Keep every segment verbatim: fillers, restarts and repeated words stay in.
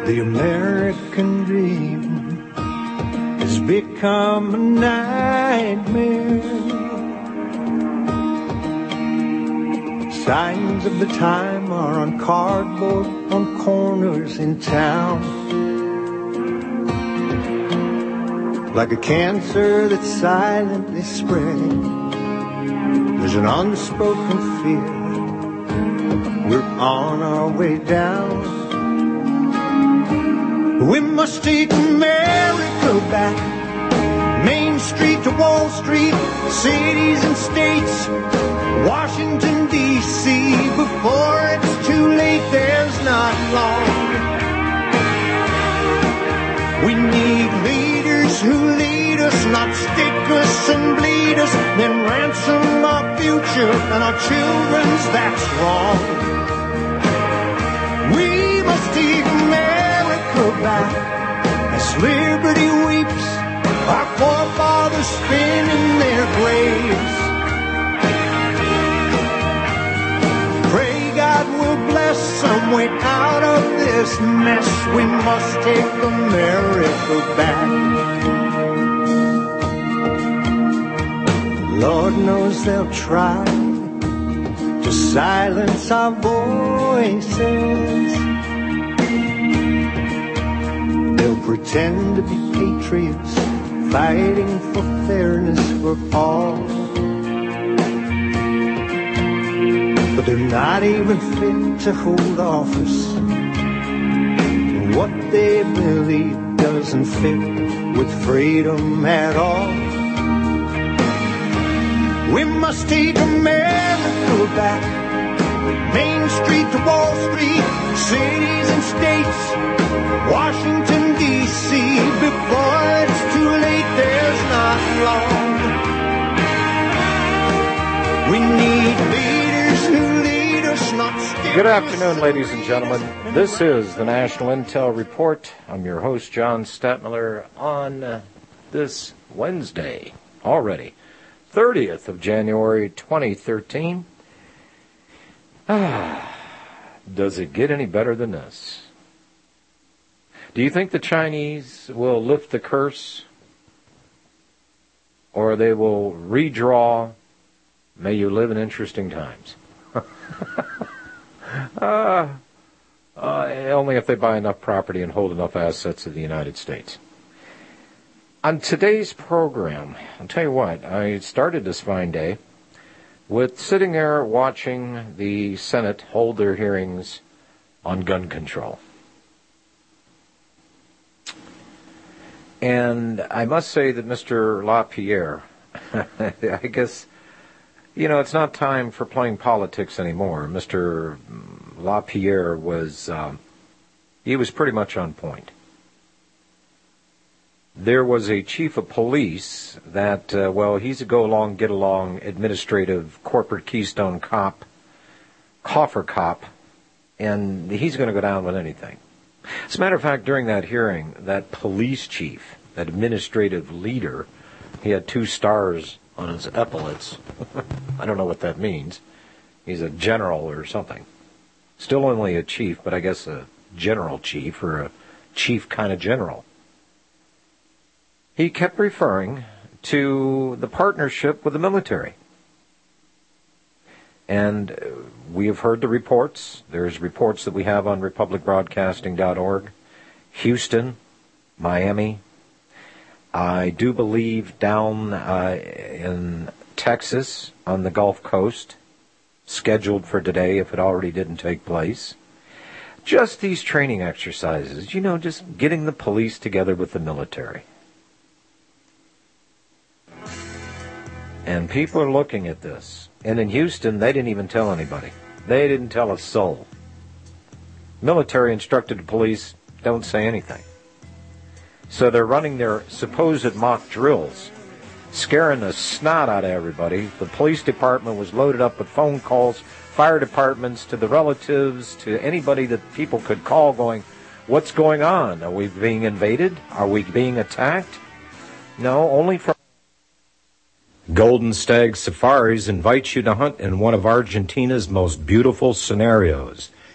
The American dream has become a nightmare. Signs of the time are on cardboard on corners in town. Like a cancer that's silently spreading, there's an unspoken fear. We're on our way down. We must take America back. Main Street to Wall Street, cities and states, Washington, D C Before it's too late, there's not long. We need leaders who lead us, not stick us and bleed us, then ransom our future and our children's, that's wrong. We must take America back as liberty weeps, our forefathers spin in their graves. Pray God will bless some way out of this mess. We must take America back. Lord knows they'll try to silence our voices. They'll pretend to be patriots, fighting for fairness for all. But they're not even fit to hold office. What they believe doesn't fit with freedom at all. We must take America back. Main Street to Wall Street, cities and states, Washington, D C Before it's too late, there's not long. We need leaders who lead us, not stick. Good afternoon, ladies and gentlemen. This is the National Intel Report. I'm your host, John Stadtmiller, on uh, this Wednesday already, thirtieth of January, twenty thirteen. Ah, does it get any better than this? Do you think the Chinese will lift the curse, or they will redraw, may you live in interesting times? uh, uh, only if they buy enough property and hold enough assets of the United States. On today's program, I'll tell you what, I started this fine day with sitting there watching the Senate hold their hearings on gun control. And I must say that Mister LaPierre, I guess, you know, it's not time for playing politics anymore. Mister LaPierre was, um, he was pretty much on point. There was a chief of police that, uh, well, he's a go-along, get-along, administrative, corporate keystone cop, coffer cop, and he's going to go down with anything. As a matter of fact, during that hearing, that police chief, that administrative leader, he had two stars on his epaulets. I don't know what that means. He's a general or something. Still only a chief, but I guess a general chief or a chief kind of general. He kept referring to the partnership with the military. And we have heard the reports. There's reports that we have on republic broadcasting dot org. Houston, Miami. I do believe down uh, in Texas on the Gulf Coast, scheduled for today if it already didn't take place. Just these training exercises, you know, just getting the police together with the military. And people are looking at this. And in Houston, they didn't even tell anybody. They didn't tell a soul. Military instructed the police, don't say anything. So they're running their supposed mock drills, scaring the snot out of everybody. The police department was loaded up with phone calls, fire departments, to the relatives, to anybody that people could call going, what's going on? Are we being invaded? Are we being attacked? No, only from Golden Stag Safaris invites you to hunt in one of Argentina's most beautiful scenarios.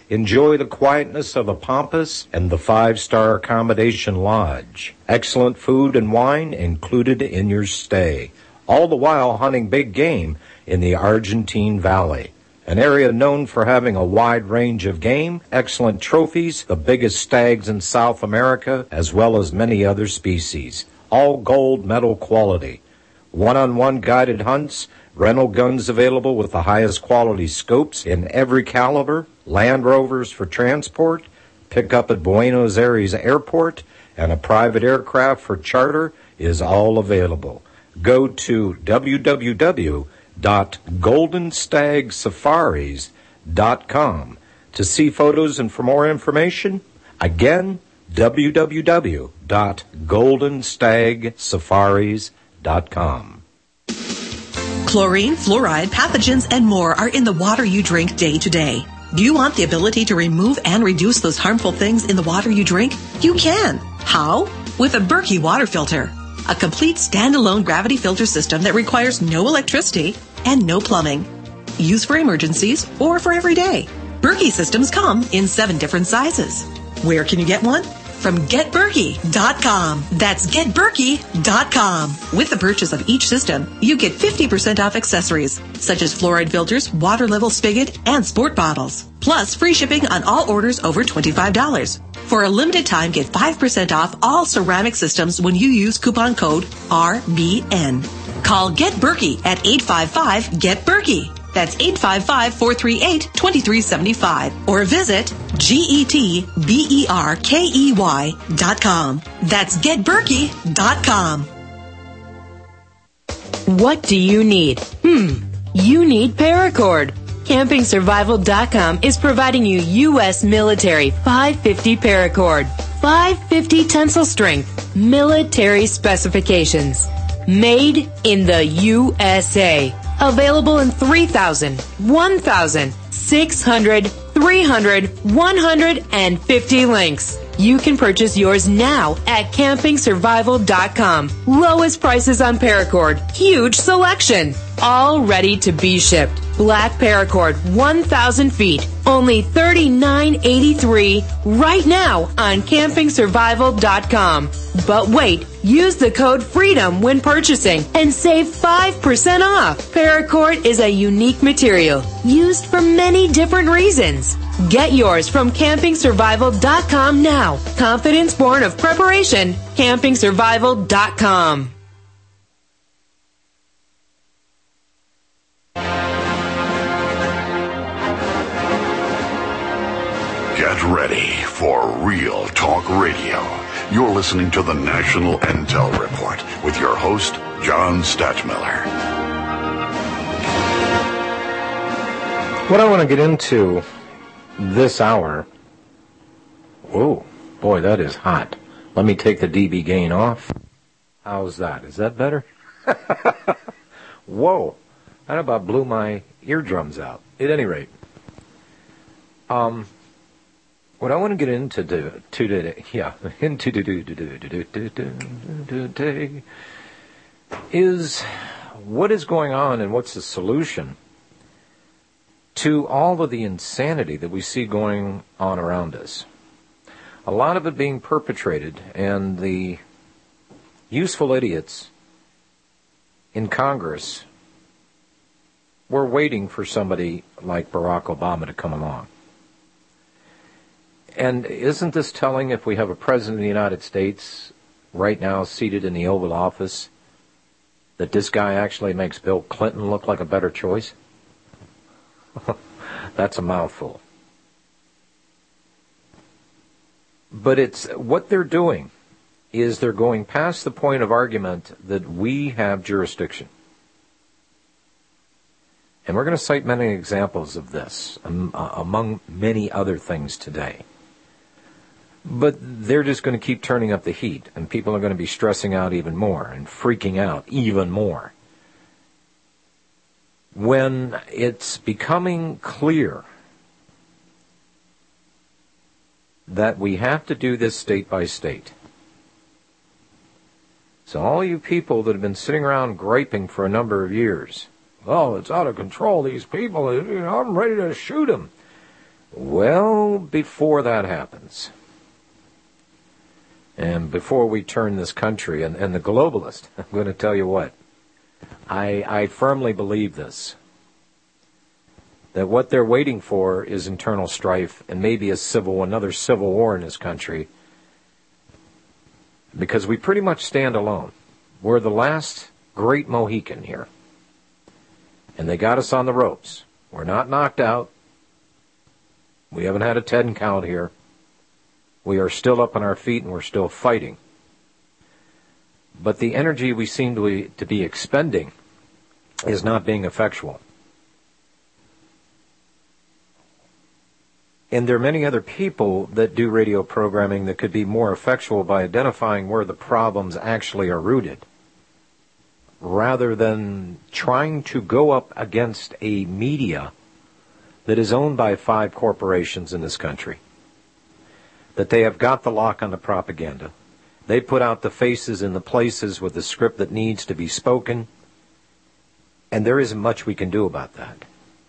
Enjoy the quietness of a Pampas and the five-star accommodation lodge. Excellent food and wine included in your stay. All the while hunting big game in the Argentine Valley, an area known for having a wide range of game, excellent trophies, the biggest stags in South America, as well as many other species. All gold medal quality. One-on-one guided hunts, rental guns available with the highest quality scopes in every caliber, Land Rovers for transport, pick up at Buenos Aires Airport, and a private aircraft for charter is all available. Go to w w w dot golden stag safaris dot com to see photos and for more information. Again, w w w dot golden stag safaris dot com. Chlorine, fluoride, pathogens, and more are in the water you drink day to day. Do you want the ability to remove and reduce those harmful things in the water you drink? You can. How? With a Berkey water filter. A complete standalone gravity filter system that requires no electricity and no plumbing. Used for emergencies or for every day. Berkey systems come in seven different sizes. Where can you get one? From get berkey dot com. That's get berkey dot com. With the purchase of each system, you get fifty percent off accessories, such as fluoride filters, water level spigot, and sport bottles. Plus, free shipping on all orders over twenty-five dollars. For a limited time, get five percent off all ceramic systems when you use coupon code R B N. Call Get Berkey at eight five five, get berkey. That's eight five five, four three eight, two three seven five. Or visit G E T B E R K E Y dot com. That's get berkey dot com. What do you need? Hmm, you need Paracord. Camping Survival dot com is providing you U S military five fifty Paracord. five fifty tensile strength, military specifications. Made in the U S A. Available in three thousand, one thousand, six hundred, three hundred, one hundred, and fifty links. You can purchase yours now at Camping Survival dot com. Lowest prices on Paracord. Huge selection. All ready to be shipped. Black Paracord, one thousand feet. Only thirty-nine eighty-three right now on Camping Survival dot com. But wait, use the code FREEDOM when purchasing and save five percent off. Paracord is a unique material used for many different reasons. Get yours from Camping Survival dot com now. Confidence born of preparation. Camping Survival dot com. Get ready for Real Talk Radio. You're listening to the National Intel Report with your host, John Stachmiller. What I want to get into this hour, whoa, boy, that is hot. Let me take the D B gain off. How's that? Is that better? Whoa, that about blew my eardrums out. At any rate, um, what I want to get into do, to today, yeah, into do, do, do, do, do, do, do, do, is what is going on and what's the solution to all of the insanity that we see going on around us. A lot of it being perpetrated, and the useful idiots in Congress were waiting for somebody like Barack Obama to come along. And isn't this telling if we have a president of the United States right now seated in the Oval Office that this guy actually makes Bill Clinton look like a better choice? That's a mouthful. But it's what they're doing is they're going past the point of argument that we have jurisdiction. And we're going to cite many examples of this, um, uh, among many other things today. But they're just going to keep turning up the heat, and people are going to be stressing out even more and freaking out even more. When it's becoming clear that we have to do this state by state. So all you people that have been sitting around griping for a number of years, oh, it's out of control, these people, you know, I'm ready to shoot them. Well, before that happens, and before we turn this country, and, and the globalist, I'm going to tell you what, I, I firmly believe this, that what they're waiting for is internal strife and maybe a civil, another civil war in this country, because we pretty much stand alone. We're the last great Mohican here, and they got us on the ropes. We're not knocked out. We haven't had a ten count here. We are still up on our feet and we're still fighting. But the energy we seem to be, to be expending is not being effectual. And there are many other people that do radio programming that could be more effectual by identifying where the problems actually are rooted, rather than trying to go up against a media that is owned by five corporations in this country, that they have got the lock on the propaganda. They put out the faces in the places with the script that needs to be spoken, and there isn't much we can do about that.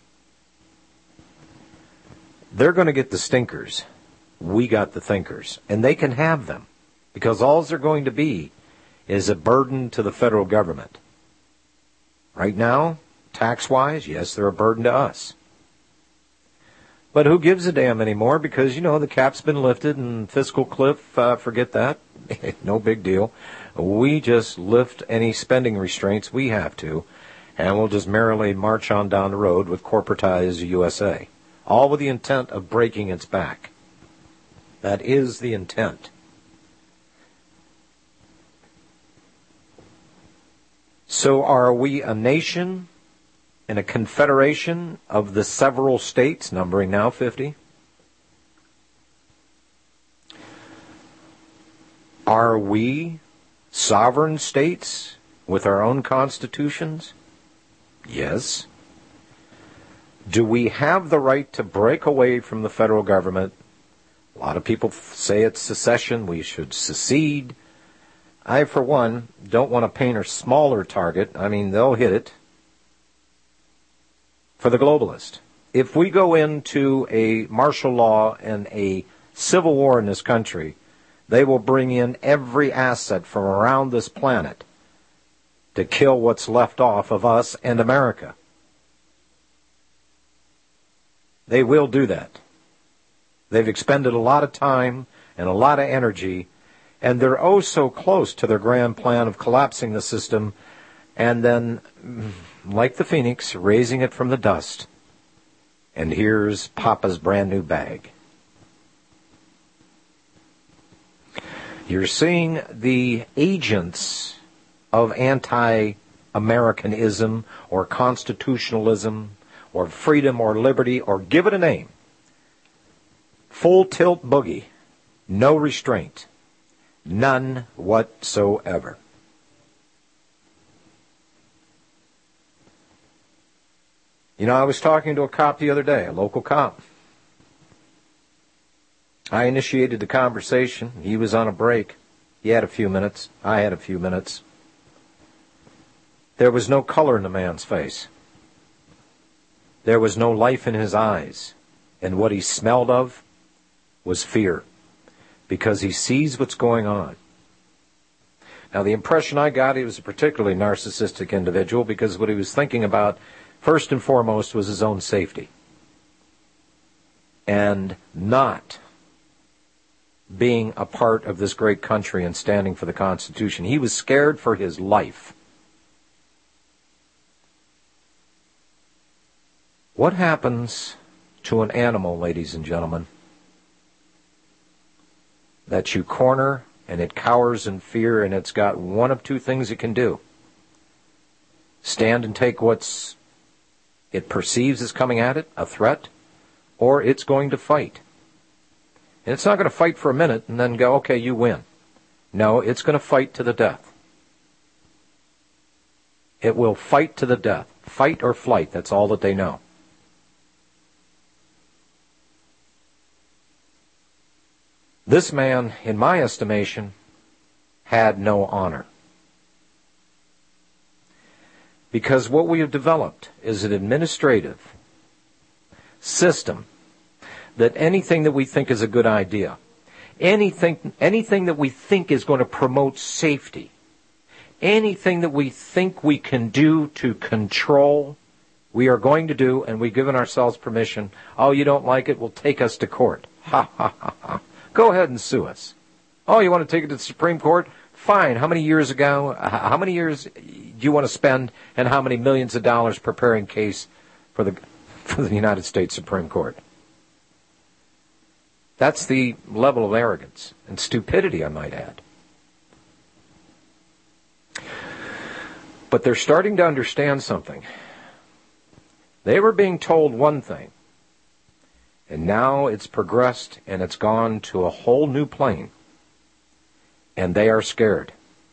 They're going to get the stinkers. We got the thinkers, and they can have them, because all they're going to be is a burden to the federal government. Right now, tax-wise, yes, they're a burden to us. But who gives a damn anymore? Because, you know, the cap's been lifted and fiscal cliff, uh, forget that. No big deal. We just lift any spending restraints we have to, and we'll just merrily march on down the road with corporatized U S A. All with the intent of breaking its back. That is the intent. So are we a nation in a confederation of the several states, numbering now fifty? Are we sovereign states with our own constitutions? Yes. Do we have the right to break away from the federal government? A lot of people say it's secession, we should secede. I, for one, don't want to paint a smaller target. I mean, they'll hit it. For the globalist. If we go into a martial law and a civil war in this country, they will bring in every asset from around this planet to kill what's left off of us and America. They will do that. They've expended a lot of time and a lot of energy, and they're oh so close to their grand plan of collapsing the system and then, like the phoenix, raising it from the dust. And here's Papa's brand new bag. You're seeing the agents of anti-Americanism or constitutionalism or freedom or liberty, or give it a name. Full tilt boogie. No restraint. None whatsoever. You know, I was talking to a cop the other day, a local cop. I initiated the conversation. He was on a break. He had a few minutes. I had a few minutes. There was no color in the man's face. There was no life in his eyes. And what he smelled of was fear, because he sees what's going on. Now, the impression I got, he was a particularly narcissistic individual, because what he was thinking about first and foremost was his own safety, and not being a part of this great country and standing for the Constitution. He was scared for his life. What happens to an animal, ladies and gentlemen, that you corner and it cowers in fear, and it's got one of two things it can do? Stand and take what's it perceives as coming at it, a threat, or it's going to fight. And it's not going to fight for a minute and then go, okay, you win. No, it's going to fight to the death. It will fight to the death. Fight or flight, that's all that they know. This man, in my estimation, had no honor. Because what we have developed is an administrative system that anything that we think is a good idea, anything, anything that we think is going to promote safety, anything that we think we can do to control, we are going to do, and we've given ourselves permission. Oh, you don't like it? Well, take us to court. Ha, ha, ha, ha. Go ahead and sue us. Oh, you want to take it to the Supreme Court? Fine. How many years ago, how many years do you want to spend, and how many millions of dollars preparing case for the, for the United States Supreme Court? That's the level of arrogance and stupidity, I might add. But they're starting to understand something. They were being told one thing, and now it's progressed and it's gone to a whole new plane, and they are scared.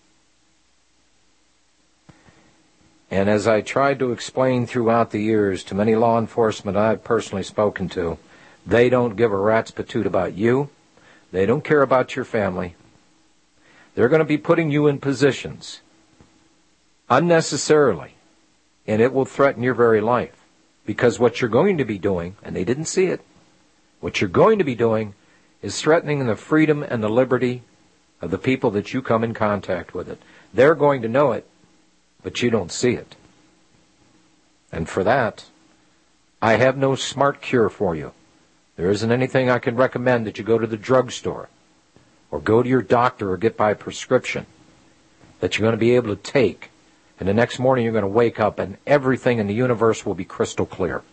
And as I tried to explain throughout the years to many law enforcement I've personally spoken to, they don't give a rat's patoot about you. They don't care about your family. They're going to be putting you in positions unnecessarily, and it will threaten your very life. Because what you're going to be doing, and they didn't see it, what you're going to be doing is threatening the freedom and the liberty of the people that you come in contact with it. They're going to know it, but you don't see it. And for that, I have no smart cure for you. There isn't anything I can recommend that you go to the drugstore or go to your doctor or get by prescription that you're going to be able to take. And the next morning you're going to wake up and everything in the universe will be crystal clear.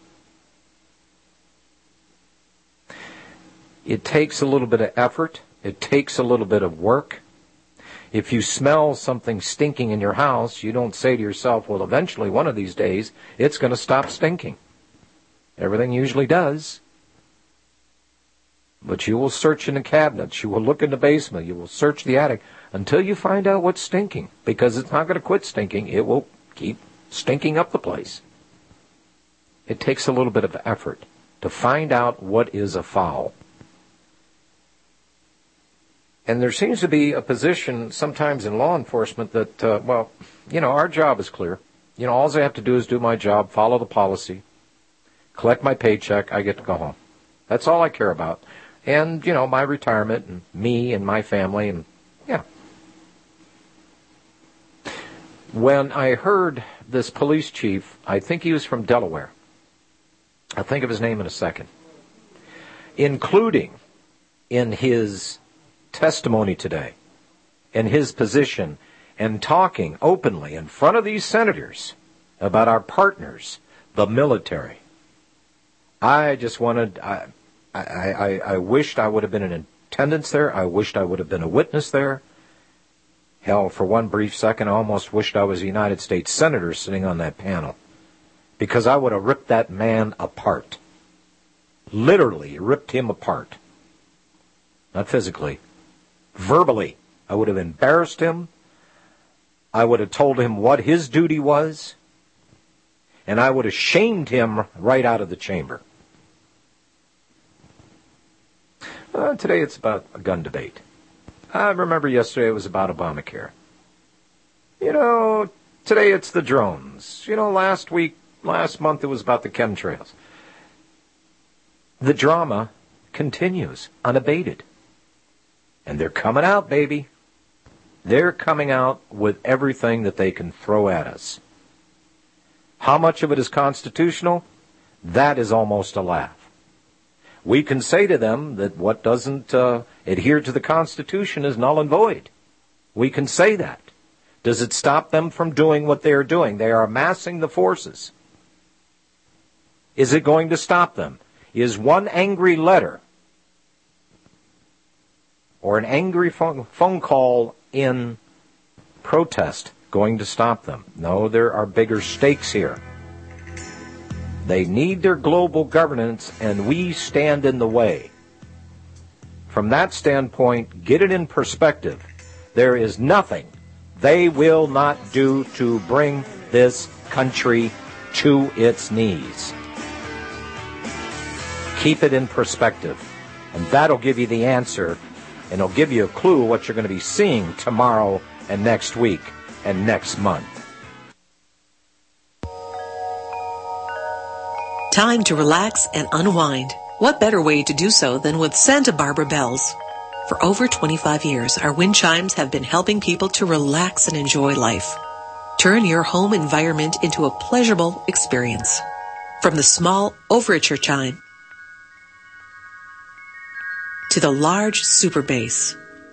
It takes a little bit of effort. It takes a little bit of work. If you smell something stinking in your house, you don't say to yourself, well, eventually one of these days it's going to stop stinking. Everything usually does. But you will search in the cabinets. You will look in the basement. You will search the attic until you find out what's stinking, because it's not going to quit stinking. It will keep stinking up the place. It takes a little bit of effort to find out what is afoul. And there seems to be a position sometimes in law enforcement that, uh, well, you know, our job is clear. You know, all I have to do is do my job, follow the policy, collect my paycheck, I get to go home. That's all I care about. And, you know, my retirement and me and my family and, yeah. When I heard this police chief, I think he was from Delaware. I'll think of his name in a second. Including in his testimony today, in his position, and talking openly in front of these senators about our partners, the military. I just wanted, I, I, I, I wished I would have been in attendance there. I wished I would have been a witness there. Hell, for one brief second, I almost wished I was a United States Senator sitting on that panel, because I would have ripped that man apart. Literally ripped him apart. Not physically. Verbally. I would have embarrassed him. I would have told him what his duty was. And I would have shamed him right out of the chamber. Uh, today it's about a gun debate. I remember yesterday it was about Obamacare. You know, today it's the drones. You know, last week, last month it was about the chemtrails. The drama continues unabated. And they're coming out, baby. They're coming out with everything that they can throw at us. How much of it is constitutional? That is almost a laugh. We can say to them that what doesn't uh, adhere to the Constitution is null and void. We can say that. Does it stop them from doing what they are doing? They are amassing the forces. Is it going to stop them? Is one angry letter or an angry phone, phone call in protest going to stop them? No, there are bigger stakes here. They need their global governance, and we stand in the way. From that standpoint, get it in perspective. There is nothing they will not do to bring this country to its knees. Keep it in perspective, and that'll give you the answer, and it'll give you a clue what you're going to be seeing tomorrow and next week and next month. Time to relax and unwind. What better way to do so than with Santa Barbara Bells? For over twenty-five years, our wind chimes have been helping people to relax and enjoy life. Turn your home environment into a pleasurable experience. From the small overture chime to the large super bass,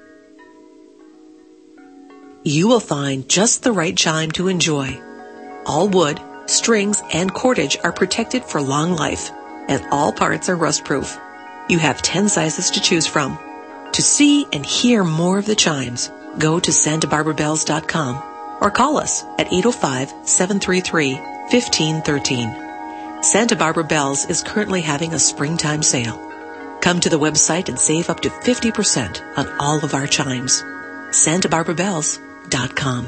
you will find just the right chime to enjoy. All wood, strings, and cordage are protected for long life, and all parts are rust-proof. You have ten sizes to choose from. To see and hear more of the chimes, go to santa barbara bells dot com or call us at eight oh five, seven three three, one five one three. Santa Barbara Bells is currently having a springtime sale. Come to the website and save up to fifty percent on all of our chimes. santa barbara bells dot com.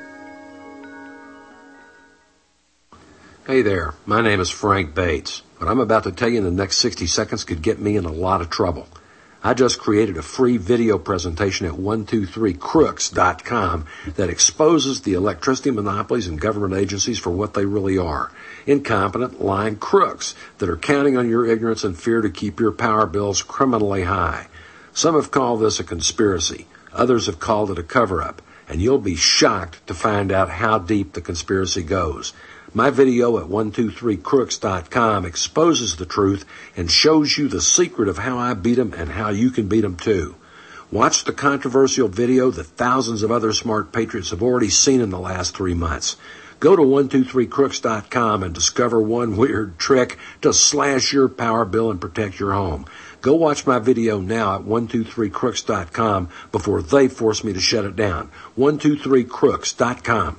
Hey there, my name is Frank Bates. What I'm about to tell you in the next sixty seconds could get me in a lot of trouble. I just created a free video presentation at one two three crooks dot com that exposes the electricity monopolies and government agencies for what they really are. Incompetent, lying crooks that are counting on your ignorance and fear to keep your power bills criminally high. Some have called this a conspiracy. Others have called it a cover-up. And you'll be shocked to find out how deep the conspiracy goes. My video at one two three crooks dot com exposes the truth and shows you the secret of how I beat them and how you can beat them too. Watch the controversial video that thousands of other smart patriots have already seen in the last three months. Go to one two three crooks dot com and discover one weird trick to slash your power bill and protect your home. Go watch my video now at one two three crooks dot com before they force me to shut it down. one two three crooks dot com.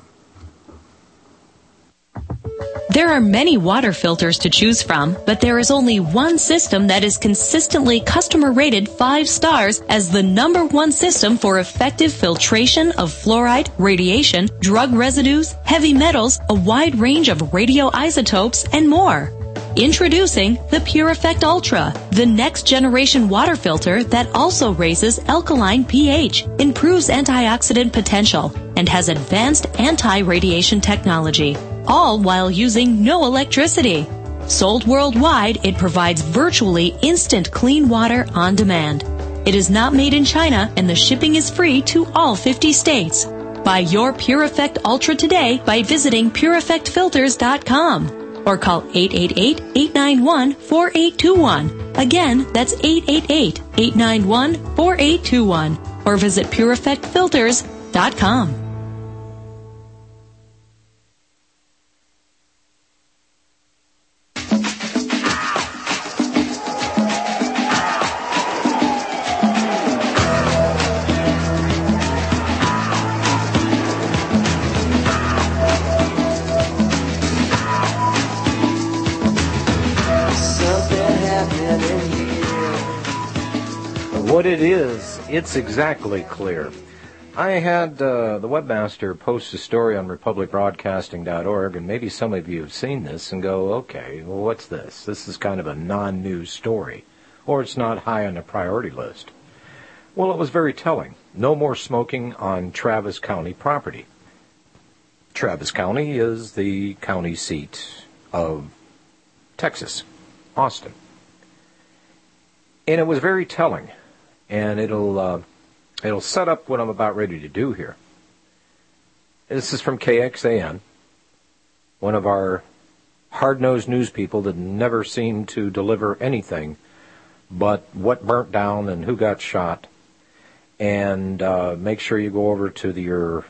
There are many water filters to choose from, but there is only one system that is consistently customer rated five stars as the number one system for effective filtration of fluoride, radiation, drug residues, heavy metals, a wide range of radioisotopes, and more. Introducing the Pure Effect Ultra, the next generation water filter that also raises alkaline pH, improves antioxidant potential, and has advanced anti-radiation technology, all while using no electricity. Sold worldwide, it provides virtually instant clean water on demand. It is not made in China, and the shipping is free to all fifty states. Buy your Pure Effect Ultra today by visiting pure effect filters dot com. Or call eight eight eight, eight nine one, four eight two one. Again, that's eight eight eight, eight nine one, four eight two one. Or visit pure effect filters dot com. What it is, it's exactly clear. I had uh, the webmaster post a story on republic broadcasting dot org, and maybe some of you have seen this and go, okay, well, what's this? This is kind of a non-news story, or it's not high on the priority list. Well, it was very telling. No more smoking on Travis County property. Travis County is the county seat of Texas, Austin. And it was very telling. And it'll uh, it'll set up what I'm about ready to do here. This is from K X A N, one of our hard-nosed news people that never seem to deliver anything but what burnt down and who got shot. And uh, make sure you go over to the, your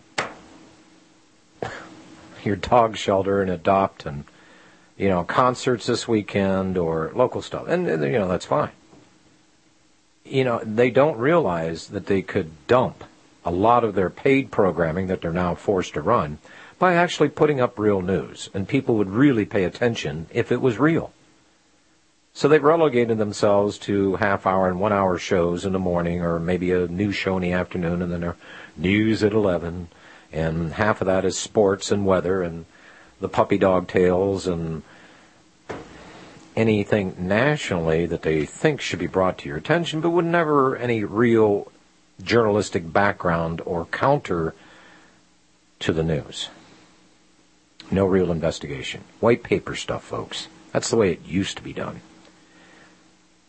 your dog shelter and adopt, and you know, concerts this weekend or local stuff, and you know, that's fine. You know, they don't realize that they could dump a lot of their paid programming that they're now forced to run by actually putting up real news, and people would really pay attention if it was real. So they've relegated themselves to half-hour and one-hour shows in the morning, or maybe a news show in the afternoon, and then a news at eleven, and half of that is sports and weather and the puppy dog tales and anything nationally that they think should be brought to your attention, but with never any real journalistic background or counter to the news. No real investigation. White paper stuff, folks. That's the way it used to be done.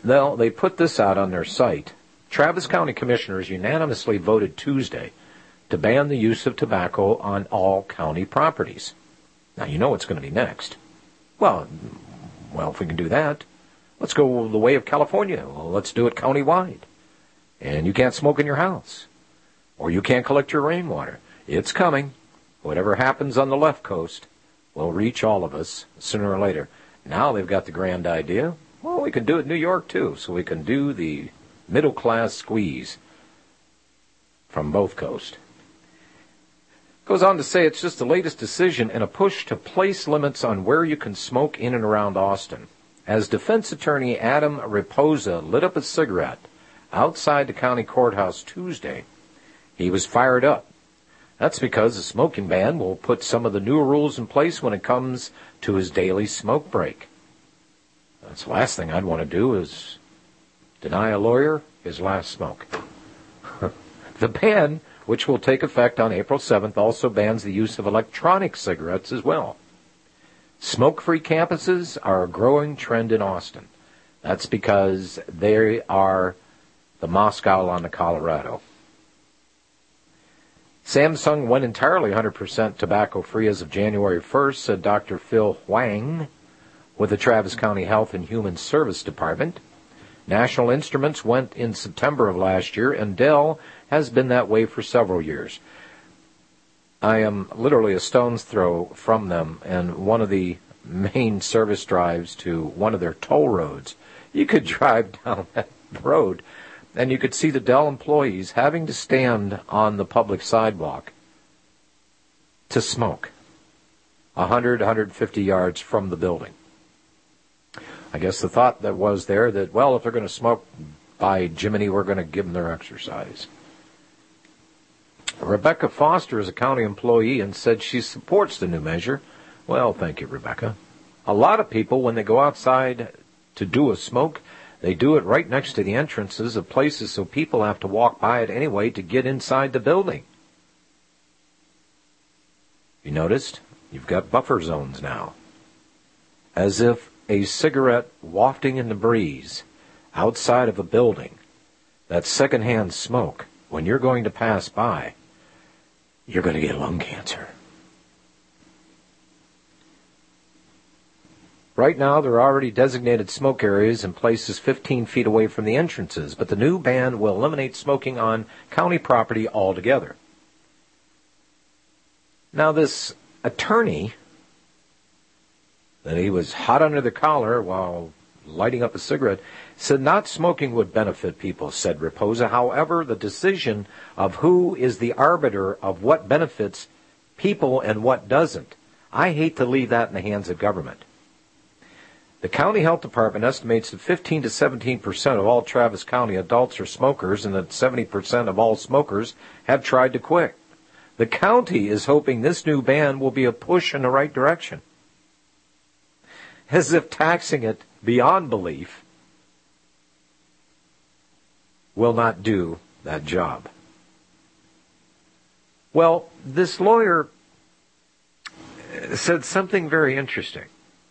They'll, they put this out on their site. Travis County Commissioners unanimously voted Tuesday to ban the use of tobacco on all county properties. Now, you know what's going to be next. Well, well, if we can do that, let's go the way of California. Well, let's do it countywide. And you can't smoke in your house. Or you can't collect your rainwater. It's coming. Whatever happens on the left coast will reach all of us sooner or later. Now they've got the grand idea. Well, we can do it in New York, too. So we can do the middle-class squeeze from both coasts. Goes on to say it's just the latest decision in a push to place limits on where you can smoke in and around Austin. As defense attorney Adam Raposa lit up a cigarette outside the county courthouse Tuesday, he was fired up. That's because the smoking ban will put some of the new rules in place when it comes to his daily smoke break. That's the last thing I'd want to do is deny a lawyer his last smoke. The ban, which will take effect on April seventh, also bans the use of electronic cigarettes as well. Smoke-free campuses are a growing trend in Austin. That's because they are the Moscow on the Colorado. Samsung went entirely one hundred percent tobacco-free as of January first, said Doctor Phil Huang with the Travis County Health and Human Service Department. National Instruments went in September of last year, and Dell has been that way for several years. I am literally a stone's throw from them, and one of the main service drives to one of their toll roads. You could drive down that road, and you could see the Dell employees having to stand on the public sidewalk to smoke one hundred, one hundred fifty yards from the building. I guess the thought that was there that, well, if they're going to smoke, by Jiminy, we're going to give them their exercise. Rebecca Foster is a county employee and said she supports the new measure. Well, thank you, Rebecca. A lot of people, when they go outside to do a smoke, they do it right next to the entrances of places, so people have to walk by it anyway to get inside the building. You noticed? You've got buffer zones now. As if a cigarette wafting in the breeze outside of a building, that secondhand smoke, when you're going to pass by, you're going to get lung cancer. Right now, there are already designated smoke areas in places fifteen feet away from the entrances, but the new ban will eliminate smoking on county property altogether. Now, this attorney, that he was hot under the collar while lighting up a cigarette, said not smoking would benefit people, said Raposa. However, the decision of who is the arbiter of what benefits people and what doesn't, I hate to leave that in the hands of government. The county health department estimates that fifteen to seventeen percent of all Travis County adults are smokers and that seventy percent of all smokers have tried to quit. The county is hoping this new ban will be a push in the right direction. As if taxing it beyond belief will not do that job. Well, this lawyer said something very interesting.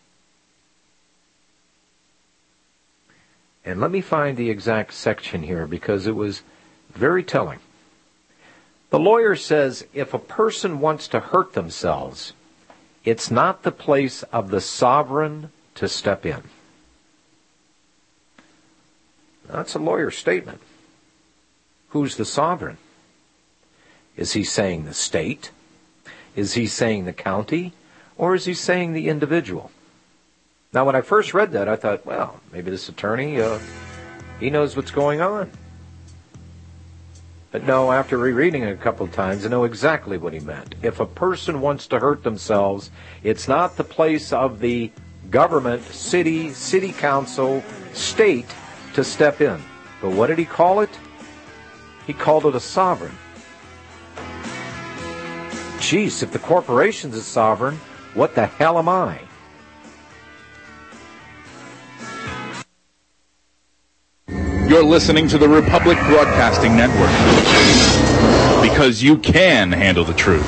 And let me find the exact section here because it was very telling. The lawyer says if a person wants to hurt themselves, it's not the place of the sovereign to step in. That's a lawyer's statement. Who's the sovereign? Is he saying the state? Is he saying the county? Or is he saying the individual? Now, when I first read that, I thought, well, maybe this attorney, uh, he knows what's going on. But no, after rereading it a couple of times, I know exactly what he meant. If a person wants to hurt themselves, it's not the place of the government, city, city council, state to step in. But what did he call it? He called it a sovereign. Geez, if the corporation's a sovereign, what the hell am I? You're listening to the Republic Broadcasting Network because you can handle the truth.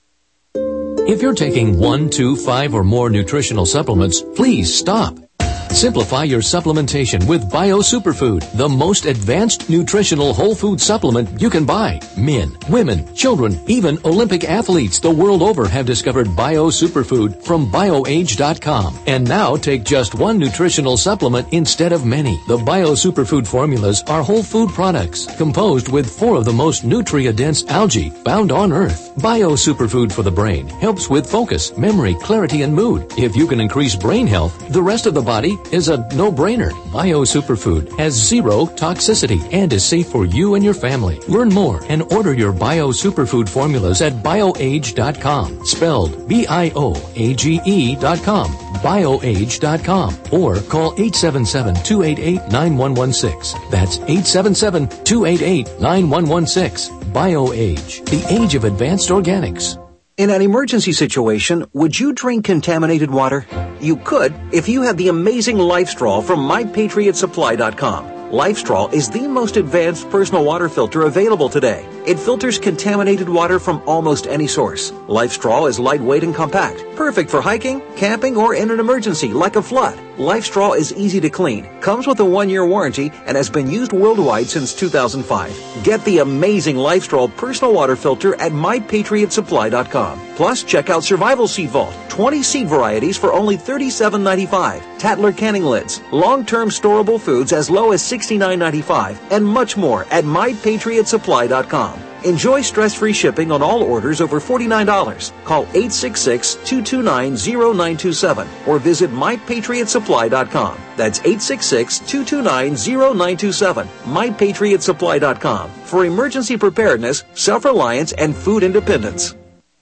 If you're taking one, two, five, or more nutritional supplements, please stop. Simplify your supplementation with Bio Superfood, the most advanced nutritional whole food supplement you can buy. Men, women, children, even Olympic athletes the world over have discovered Bio Superfood from BioAge dot com. And now take just one nutritional supplement instead of many. The Bio Superfood formulas are whole food products composed with four of the most nutrient-dense algae found on Earth. Bio Superfood for the brain helps with focus, memory, clarity, and mood. If you can increase brain health, the rest of the body is a no-brainer. Bio Superfood has zero toxicity and is safe for you and your family. Learn more and order your Bio Superfood formulas at BioAge dot com. Spelled B I O A G E dot com. BioAge dot com. Or call eight seven seven, two eight eight, nine one one six. That's eight seven seven, two eight eight, nine one one six. BioAge, the age of advanced organics. In an emergency situation, would you drink contaminated water? You could if you had the amazing LifeStraw from My Patriot Supply dot com. LifeStraw is the most advanced personal water filter available today. It filters contaminated water from almost any source. LifeStraw is lightweight and compact, perfect for hiking, camping, or in an emergency like a flood. LifeStraw is easy to clean, comes with a one-year warranty, and has been used worldwide since two thousand five. Get the amazing LifeStraw personal water filter at My Patriot Supply dot com. Plus, check out Survival Seed Vault, twenty seed varieties for only thirty-seven ninety-five, Tatler canning lids, long-term storable foods as low as sixty-nine ninety-five, and much more at My Patriot Supply dot com. Enjoy stress-free shipping on all orders over forty-nine dollars. Call eight six six, two two nine, zero nine two seven or visit My Patriot Supply dot com. That's eight six six, two two nine, zero nine two seven. My Patriot Supply dot com for emergency preparedness, self-reliance, and food independence.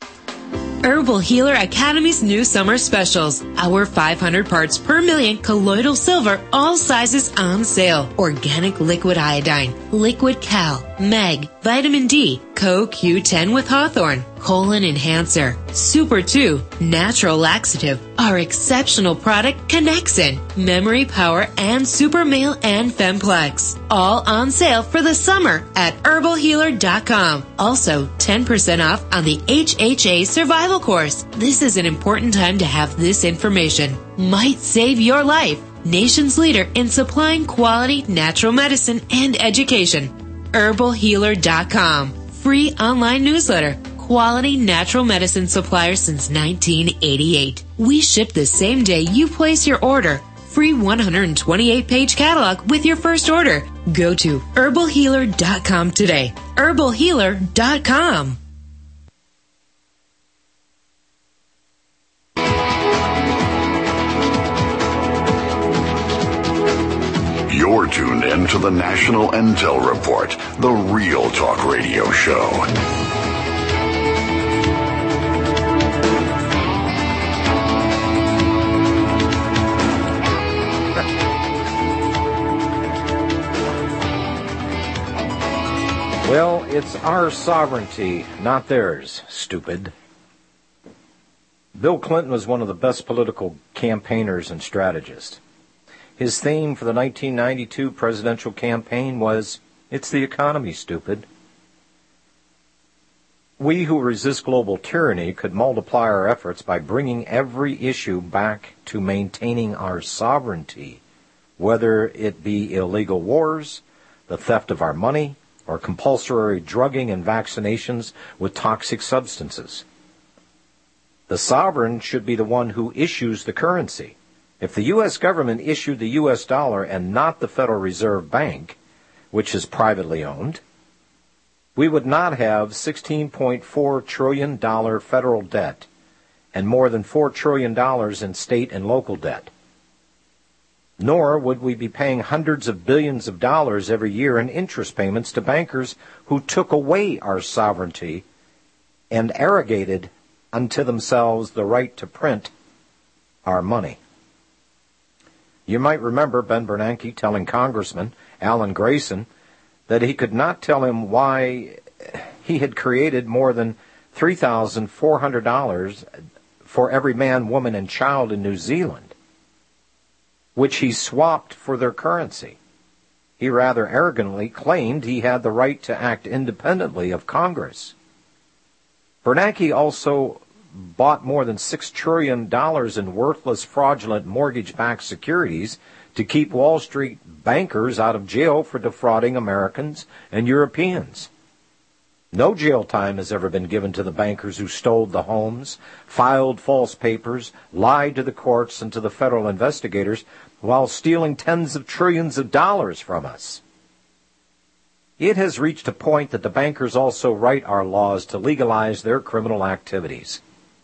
Herbal Healer Academy's new summer specials. Our five hundred parts per million colloidal silver, all sizes on sale. Organic liquid iodine, liquid cal, mag, vitamin D, Co Q ten with Hawthorne, colon enhancer, Super two, natural laxative, our exceptional product Connexin, memory power, and Super Male and Femplex. All on sale for the summer at herbal healer dot com. Also, ten percent off on the H H A Survival Course. This is an important time to have this information. Might save your life. Nation's leader in supplying quality natural medicine and education. herbal healer dot com. Free online newsletter. Quality natural medicine supplier since nineteen eighty-eight. We ship the same day you place your order. Free one hundred twenty-eight page catalog with your first order. Go to herbal healer dot com today. herbal healer dot com. You're tuned in to the National Intel Report, the Real Talk Radio Show. Well, it's our sovereignty, not theirs, stupid. Bill Clinton was one of the best political campaigners and strategists. His theme for the nineteen ninety-two presidential campaign was, "It's the economy, stupid." We who resist global tyranny could multiply our efforts by bringing every issue back to maintaining our sovereignty, whether it be illegal wars, the theft of our money, or compulsory drugging and vaccinations with toxic substances. The sovereign should be the one who issues the currency. If the U S government issued the U S dollar and not the Federal Reserve Bank, which is privately owned, we would not have sixteen point four trillion dollars federal debt and more than four trillion dollars in state and local debt. Nor would we be paying hundreds of billions of dollars every year in interest payments to bankers who took away our sovereignty and arrogated unto themselves the right to print our money. You might remember Ben Bernanke telling Congressman Alan Grayson that he could not tell him why he had created more than three thousand four hundred dollars for every man, woman, and child in New Zealand, which he swapped for their currency. He rather arrogantly claimed he had the right to act independently of Congress. Bernanke also bought more than six trillion dollars in worthless, fraudulent mortgage-backed securities to keep Wall Street bankers out of jail for defrauding Americans and Europeans. No jail time has ever been given to the bankers who stole the homes, filed false papers, lied to the courts and to the federal investigators while stealing tens of trillions of dollars from us. It has reached a point that the bankers also write our laws to legalize their criminal activities.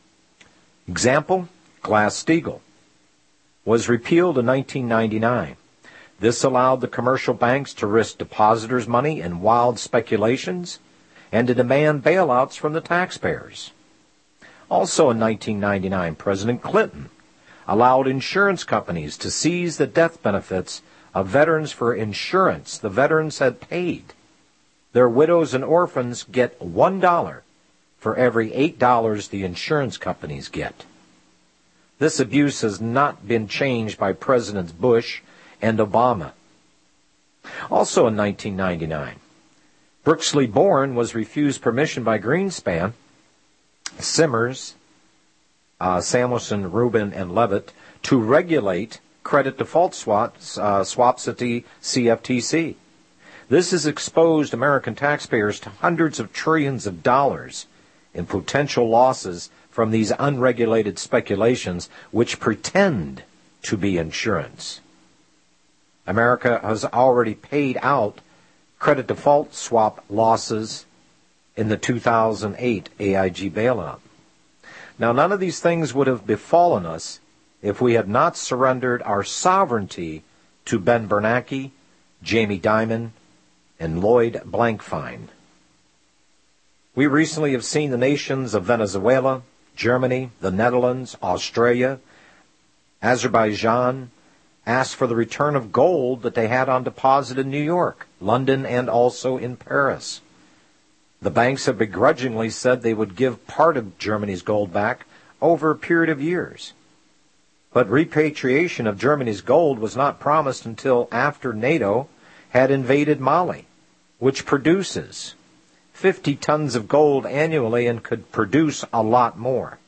Example, Glass-Steagall was repealed in nineteen ninety-nine. This allowed the commercial banks to risk depositors' money in wild speculations and to demand bailouts from the taxpayers. Also in nineteen ninety-nine, President Clinton allowed insurance companies to seize the death benefits of veterans for insurance the veterans had paid. Their widows and orphans get one dollar for every eight dollars the insurance companies get. This abuse has not been changed by Presidents Bush and Obama. Also in nineteen ninety-nine, Brooksley Born was refused permission by Greenspan, Simmers, uh, Samuelson, Rubin, and Levitt to regulate credit default swaps, uh, swaps at the C F T C. This has exposed American taxpayers to hundreds of trillions of dollars in potential losses from these unregulated speculations which pretend to be insurance. America has already paid out credit default swap losses in the two thousand eight A I G bailout. Now, none of these things would have befallen us if we had not surrendered our sovereignty to Ben Bernanke, Jamie Dimon, and Lloyd Blankfein. We recently have seen the nations of Venezuela, Germany, the Netherlands, Australia, Azerbaijan ask for the return of gold that they had on deposit in New York, London, and also in Paris. The banks have begrudgingly said they would give part of Germany's gold back over a period of years. But repatriation of Germany's gold was not promised until after NATO had invaded Mali, which produces fifty tons of gold annually and could produce a lot more.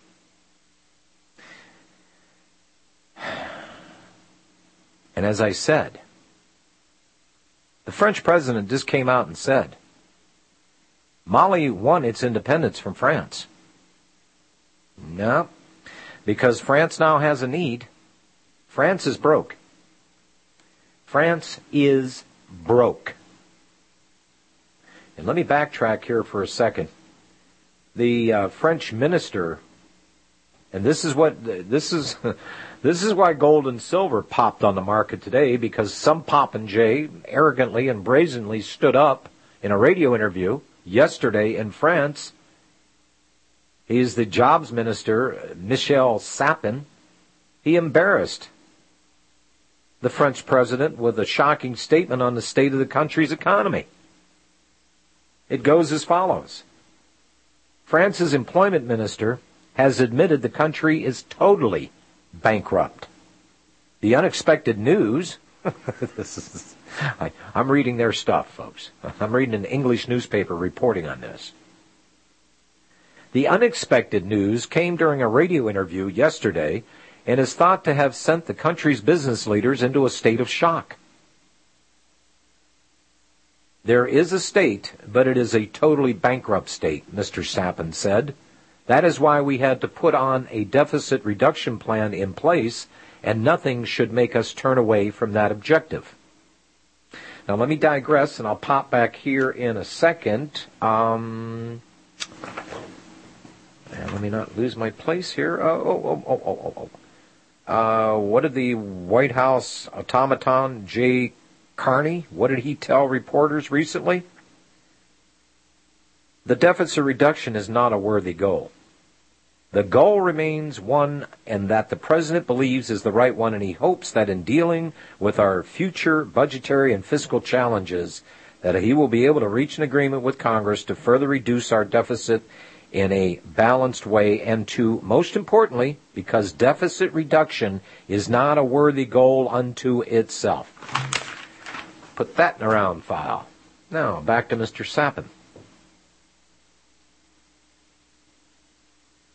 And as I said, the French president just came out and said, Mali won its independence from France. No, because France now has a need. France is broke. France is broke. And let me backtrack here for a second. The uh, French minister, and this is what this is. This is why gold and silver popped on the market today, because some popinjay arrogantly and brazenly stood up in a radio interview yesterday in France. He's the jobs minister, Michel Sapin. He embarrassed the French president with a shocking statement on the state of the country's economy. It goes as follows. France's employment minister has admitted the country is totally bankrupt. The unexpected news, this is, I, I'm reading their stuff, folks. I'm reading an English newspaper reporting on this. The unexpected news came during a radio interview yesterday and is thought to have sent the country's business leaders into a state of shock. There is a state, but it is a totally bankrupt state, Mister Sapin said. That is why we had to put on a deficit reduction plan in place, and nothing should make us turn away from that objective. Now, let me digress, and I'll pop back here in a second. Um, and let me not lose my place here. Oh, oh, oh, oh, oh, oh. Uh, what did the White House automaton, Jay Carney, what did he tell reporters recently? The deficit reduction is not a worthy goal. The goal remains one and that the president believes is the right one, and he hopes that in dealing with our future budgetary and fiscal challenges, that he will be able to reach an agreement with Congress to further reduce our deficit in a balanced way, and to, most importantly, because deficit reduction is not a worthy goal unto itself. Put that in a round file. Now, back to Mister Sapin.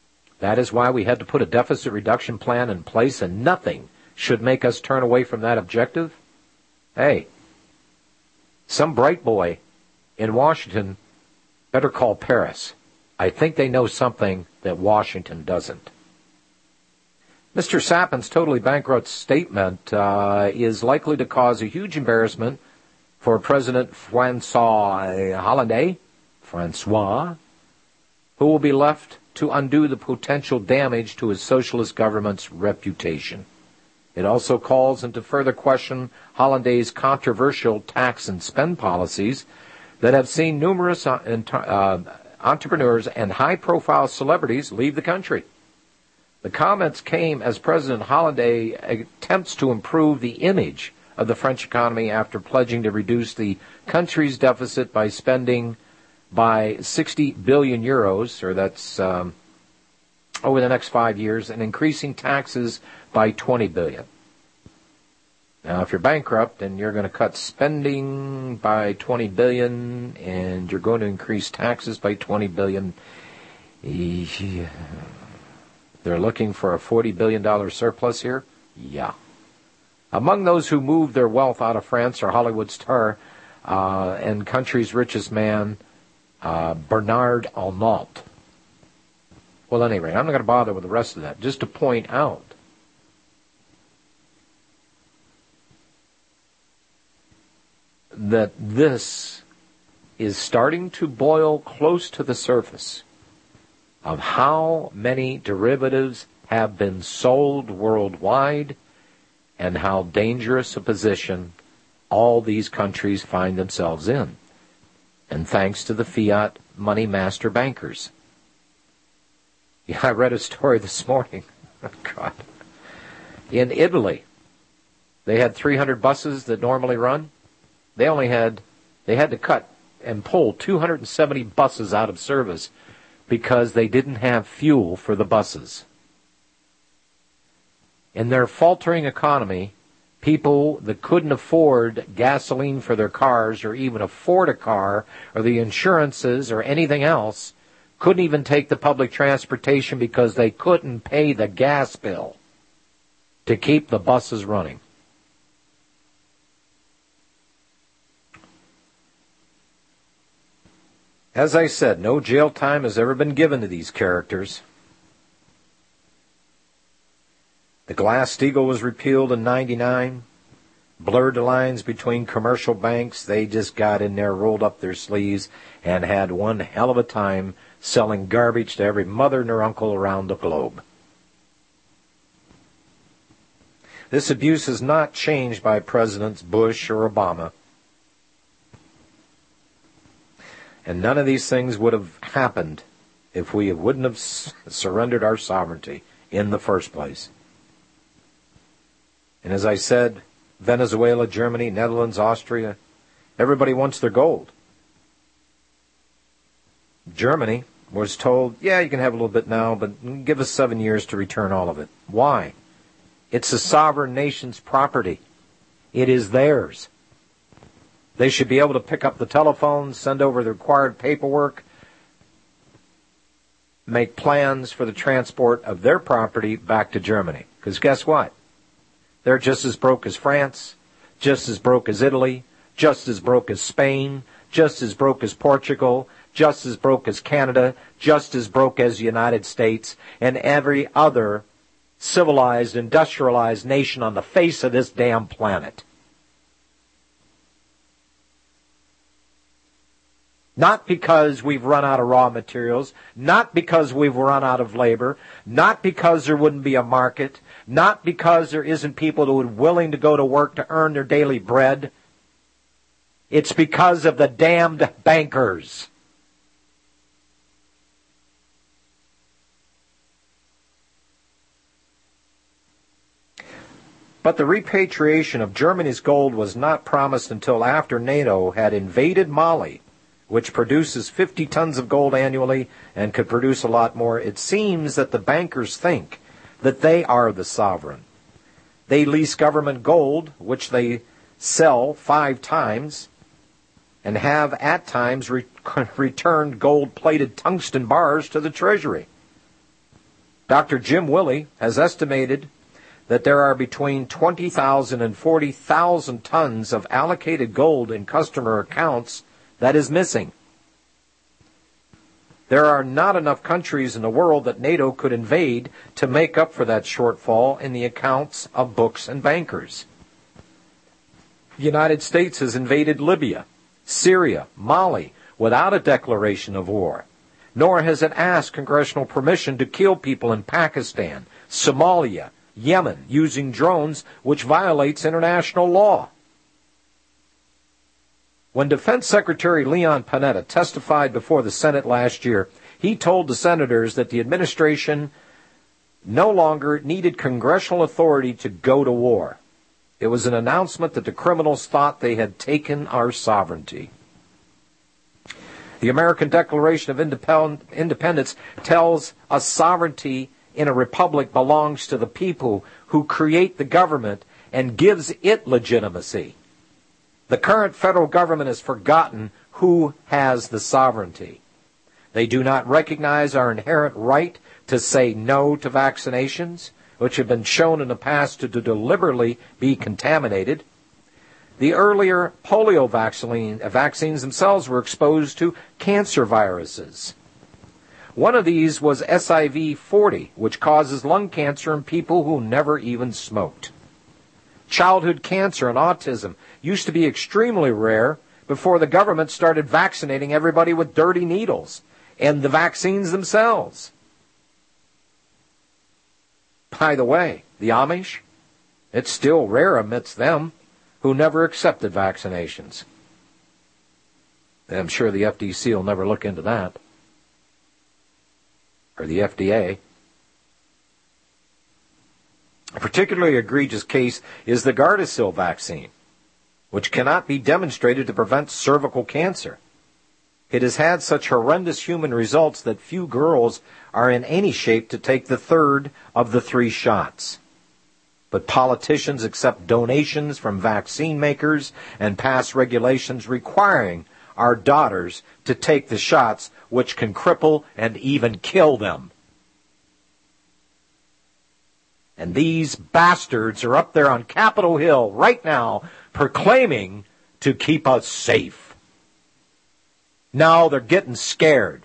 That is why we had to put a deficit reduction plan in place, and nothing should make us turn away from that objective. Hey, some bright boy in Washington better call Paris. I think they know something that Washington doesn't. Mister Sapin's totally bankrupt statement uh, is likely to cause a huge embarrassment for President Francois Hollande, Francois, who will be left to undo the potential damage to his socialist government's reputation. It also calls into further question Hollande's controversial tax and spend policies that have seen numerous uh, uh, entrepreneurs and high-profile celebrities leave the country. The comments came as President Hollande attempts to improve the image of the French economy after pledging to reduce the country's deficit by spending by sixty billion euros, or that's um, over the next five years, and increasing taxes by twenty billion. Now, if you're bankrupt and you're going to cut spending by twenty billion and you're going to increase taxes by twenty billion, they're looking for a forty billion dollars surplus here? Yeah. Among those who moved their wealth out of France are Hollywood star uh, and country's richest man, uh, Bernard Arnault. Well, at any rate, I'm not going to bother with the rest of that. Just to point out that this is starting to boil close to the surface of how many derivatives have been sold worldwide and how dangerous a position all these countries find themselves in. And thanks to the fiat money master bankers. Yeah, I read a story this morning. Oh, God. In Italy, they had three hundred buses that normally run. They only had, they had to cut and pull two hundred seventy buses out of service because they didn't have fuel for the buses. In their faltering economy, people that couldn't afford gasoline for their cars or even afford a car or the insurances or anything else couldn't even take the public transportation because they couldn't pay the gas bill to keep the buses running. As I said, no jail time has ever been given to these characters. The Glass-Steagall was repealed in ninety-nine. Blurred the lines between commercial banks. They just got in there, rolled up their sleeves, and had one hell of a time selling garbage to every mother and her uncle around the globe. This abuse is not changed by Presidents Bush or Obama. And none of these things would have happened if we wouldn't have surrendered our sovereignty in the first place. And as I said, Venezuela, Germany, Netherlands, Austria, everybody wants their gold. Germany was told, yeah, you can have a little bit now, but give us seven years to return all of it. Why? It's a sovereign nation's property. It is theirs. They should be able to pick up the telephone, send over the required paperwork, make plans for the transport of their property back to Germany. Because guess what? They're just as broke as France, just as broke as Italy, just as broke as Spain, just as broke as Portugal, just as broke as Canada, just as broke as the United States, and every other civilized, industrialized nation on the face of this damn planet. Not because we've run out of raw materials, not because we've run out of labor, not because there wouldn't be a market, not because there isn't people who are willing to go to work to earn their daily bread. It's because of the damned bankers. But the repatriation of Germany's gold was not promised until after NATO had invaded Mali, which produces fifty tons of gold annually and could produce a lot more. It seems that the bankers think that they are the sovereign. They lease government gold, which they sell five times, and have at times re- returned gold-plated tungsten bars to the Treasury. Doctor Jim Willey has estimated that there are between twenty thousand and forty thousand tons of allocated gold in customer accounts that is missing. There are not enough countries in the world that NATO could invade to make up for that shortfall in the accounts of books and bankers. The United States has invaded Libya, Syria, Mali, without a declaration of war, nor has it asked congressional permission to kill people in Pakistan, Somalia, Yemen, using drones, which violates international law. When Defense Secretary Leon Panetta testified before the Senate last year, he told the senators that the administration no longer needed congressional authority to go to war. It was an announcement that the criminals thought they had taken our sovereignty. The American Declaration of Independence tells us sovereignty in a republic belongs to the people who create the government and gives it legitimacy. The current federal government has forgotten who has the sovereignty. They do not recognize our inherent right to say no to vaccinations, which have been shown in the past to deliberately be contaminated. The earlier polio vaccine, vaccines themselves were exposed to cancer viruses. One of these was S I V forty, which causes lung cancer in people who never even smoked. Childhood cancer and autism used to be extremely rare before the government started vaccinating everybody with dirty needles and the vaccines themselves. By the way, the Amish, it's still rare amidst them who never accepted vaccinations. I'm sure the F D C will never look into that. Or the F D A. A particularly egregious case is the Gardasil vaccine, which cannot be demonstrated to prevent cervical cancer. It has had such horrendous human results that few girls are in any shape to take the third of the three shots. But politicians accept donations from vaccine makers and pass regulations requiring our daughters to take the shots, which can cripple and even kill them. And these bastards are up there on Capitol Hill right now proclaiming to keep us safe. Now they're getting scared.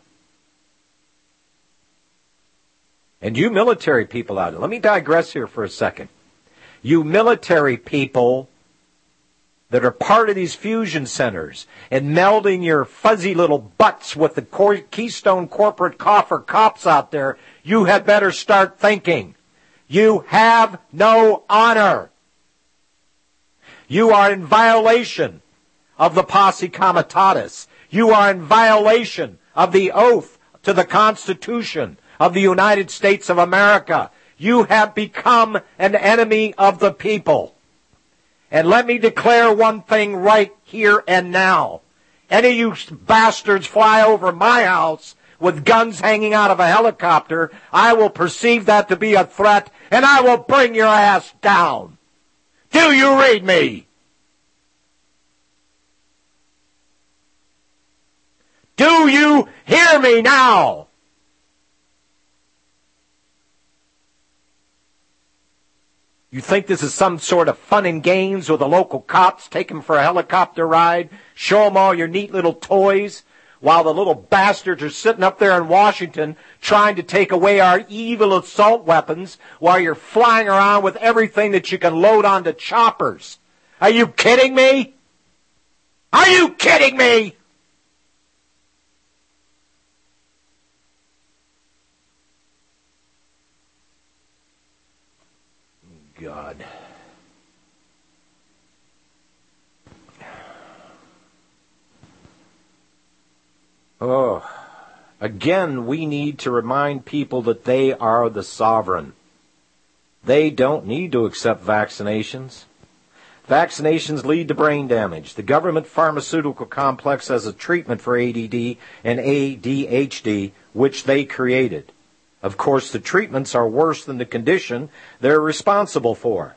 And you military people out there, let me digress here for a second. You military people that are part of these fusion centers and melding your fuzzy little butts with the Keystone corporate coffer cops out there, you had better start thinking. You have no honor. You are in violation of the Posse Comitatus. You are in violation of the oath to the Constitution of the United States of America. You have become an enemy of the people. And let me declare one thing right here and now. Any of you bastards fly over my house with guns hanging out of a helicopter, I will perceive that to be a threat, and I will bring your ass down. Do you read me? Do you hear me now? You think this is some sort of fun and games with the local cops? Take them for a helicopter ride, show them all your neat little toys, while the little bastards are sitting up there in Washington trying to take away our evil assault weapons while you're flying around with everything that you can load onto choppers. Are you kidding me? Are you kidding me? God. Oh, again, we need to remind people that they are the sovereign. They don't need to accept vaccinations. Vaccinations lead to brain damage. The government pharmaceutical complex has a treatment for A D D and A D H D, which they created. Of course, the treatments are worse than the condition they're responsible for.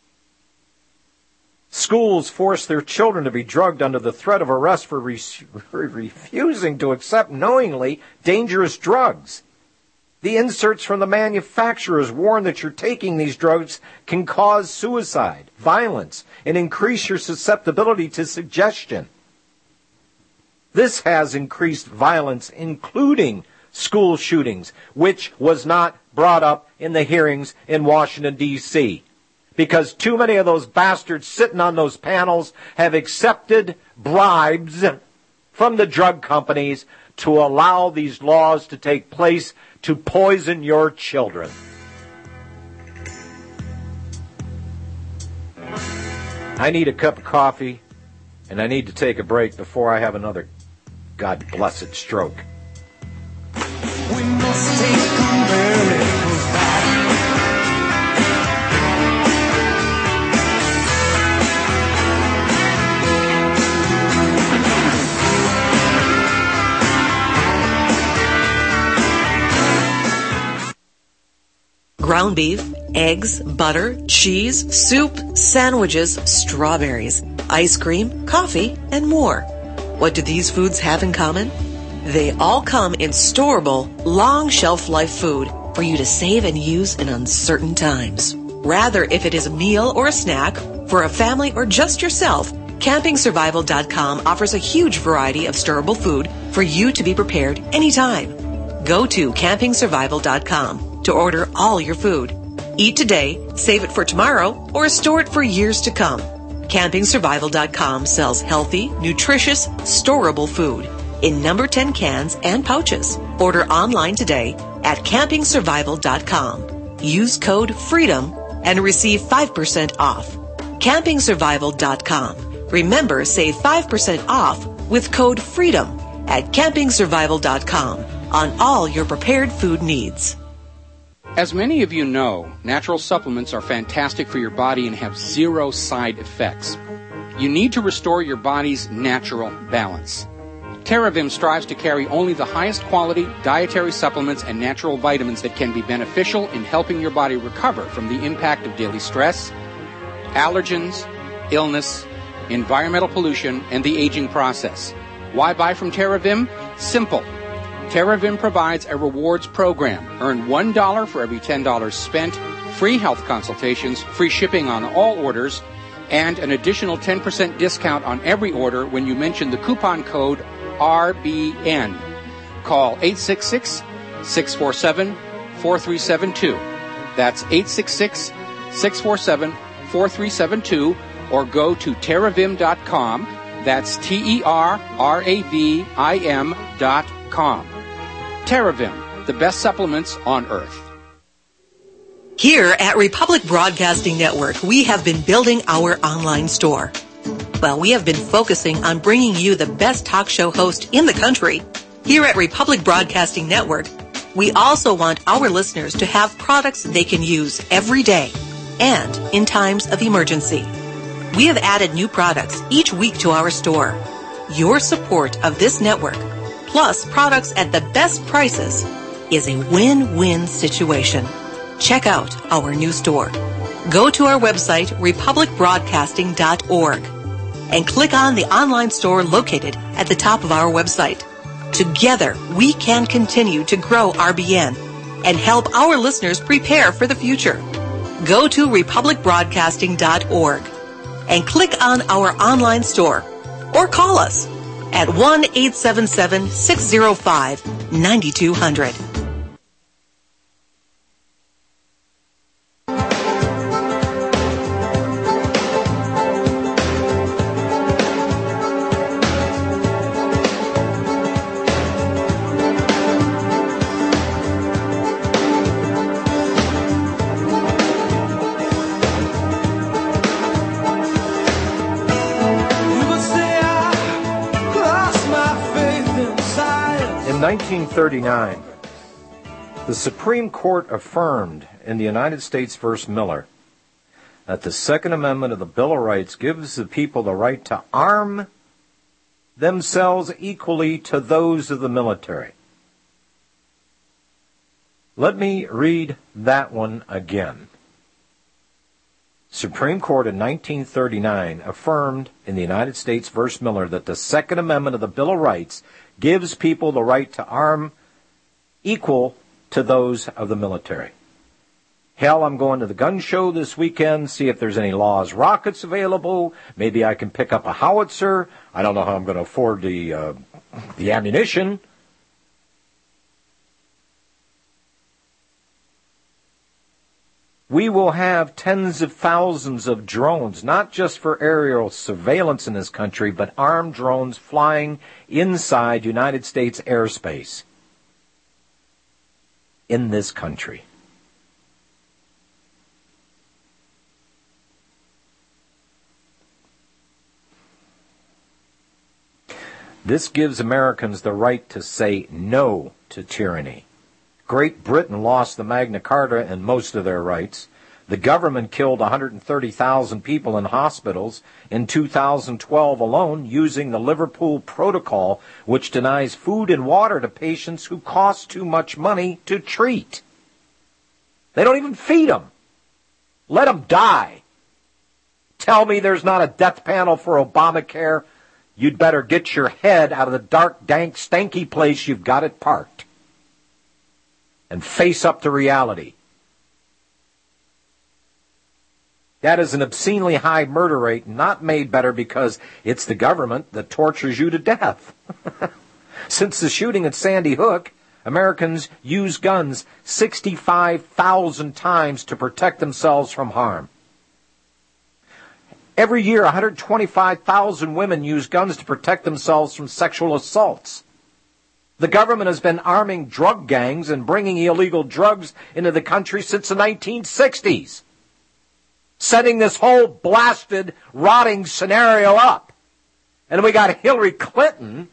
Schools force their children to be drugged under the threat of arrest for re- refusing to accept knowingly dangerous drugs. The inserts from the manufacturers warn that you're taking these drugs can cause suicide, violence, and increase your susceptibility to suggestion. This has increased violence, including school shootings, which was not brought up in the hearings in Washington, D C, because too many of those bastards sitting on those panels have accepted bribes from the drug companies to allow these laws to take place to poison your children. I need a cup of coffee, and I need to take a break before I have another God-blessed stroke. We must take America back. Ground beef, eggs, butter, cheese, soup, sandwiches, strawberries, ice cream, coffee, and more. What do these foods have in common? They all come in storable, long shelf life food for you to save and use in uncertain times. Rather, if it is a meal or a snack, for a family or just yourself, camping survival dot com offers a huge variety of storable food for you to be prepared anytime. Go to camping survival dot com to order all your food. Eat today, save it for tomorrow, or store it for years to come. camping survival dot com sells healthy, nutritious, storable food in number ten cans and pouches. Order online today at camping survival dot com. Use code FREEDOM and receive five percent off. camping survival dot com. Remember, save five percent off with code FREEDOM at camping survival dot com on all your prepared food needs. As many of you know, natural supplements are fantastic for your body and have zero side effects. You need to restore your body's natural balance. TerraVim strives to carry only the highest quality dietary supplements and natural vitamins that can be beneficial in helping your body recover from the impact of daily stress, allergens, illness, environmental pollution, and the aging process. Why buy from TerraVim? Simple. TerraVim provides a rewards program. Earn one dollar for every ten dollars spent, free health consultations, free shipping on all orders, and an additional ten percent discount on every order when you mention the coupon code R B N. Call eight six six, six four seven, four three seven two. That's eight six six, six four seven, four three seven two, or go to terravim dot com. That's T E R R A V I M dot com. TerraVim, the best supplements on earth. Here at Republic Broadcasting Network, we have been building our online store. Well, we have been focusing on bringing you the best talk show host in the country. Here at Republic Broadcasting Network, we also want our listeners to have products they can use every day and in times of emergency. We have added new products each week to our store. Your support of this network, plus products at the best prices, is a win-win situation. Check out our new store. Go to our website, republic broadcasting dot org, and click on the online store located at the top of our website. Together, we can continue to grow R B N and help our listeners prepare for the future. Go to republic broadcasting dot org and click on our online store, or call us at one eight seven seven, six zero five, nine two zero zero. In nineteen thirty-nine, the Supreme Court affirmed in the United States versus Miller that the Second Amendment of the Bill of Rights gives the people the right to arm themselves equally to those of the military. Let me read that one again. Supreme Court in nineteen thirty-nine affirmed in the United States versus Miller that the Second Amendment of the Bill of Rights gives people the right to arm equal to those of the military. Hell, I'm going to the gun show this weekend, see if there's any Laws rockets available. Maybe I can pick up a howitzer. I don't know how I'm going to afford the uh, the ammunition. We will have tens of thousands of drones, not just for aerial surveillance in this country, but armed drones flying inside United States airspace in this country. This gives Americans the right to say no to tyranny. Great Britain lost the Magna Carta and most of their rights. The government killed one hundred thirty thousand people in hospitals in two thousand twelve alone using the Liverpool Protocol, which denies food and water to patients who cost too much money to treat. They don't even feed them. Let them die. Tell me there's not a death panel for Obamacare. You'd better get your head out of the dark, dank, stanky place you've got it parked and face up to reality. That is an obscenely high murder rate, not made better because it's the government that tortures you to death. Since the shooting at Sandy Hook, Americans use guns sixty-five thousand times to protect themselves from harm. Every year, one hundred twenty-five thousand women use guns to protect themselves from sexual assaults. The government has been arming drug gangs and bringing illegal drugs into the country since the nineteen sixties, setting this whole blasted, rotting scenario up. And we got Hillary Clinton,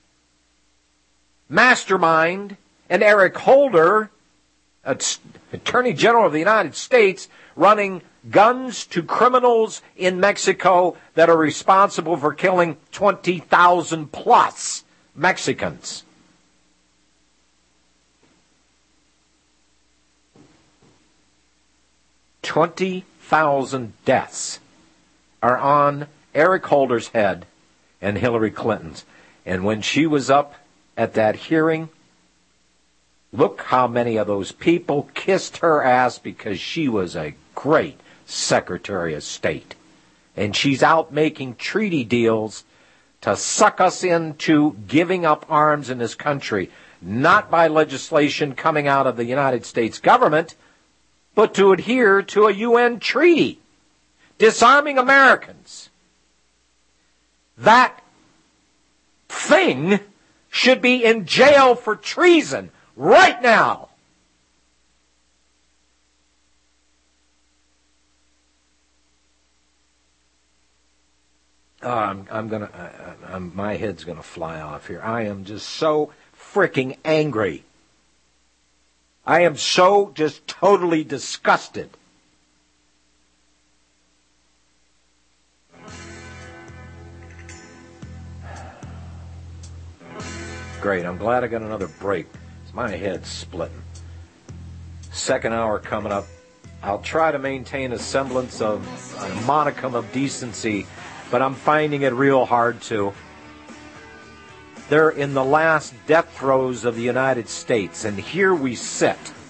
mastermind, and Eric Holder, Attorney General of the United States, running guns to criminals in Mexico that are responsible for killing twenty thousand plus Mexicans. twenty thousand deaths are on Eric Holder's head and Hillary Clinton's. And when she was up at that hearing, look how many of those people kissed her ass because she was a great Secretary of State. And she's out making treaty deals to suck us into giving up arms in this country, not by legislation coming out of the United States government, but to adhere to a U N treaty, disarming Americans. That thing should be in jail for treason right now. Oh, I'm, I'm gonna, I, I'm, my head's gonna fly off here. I am just so freaking angry. I am so just totally disgusted. Great, I'm glad I got another break. My head's splitting. Second hour coming up. I'll try to maintain a semblance of a modicum of decency, but I'm finding it real hard to. They're in the last death throes of the United States, and here we sit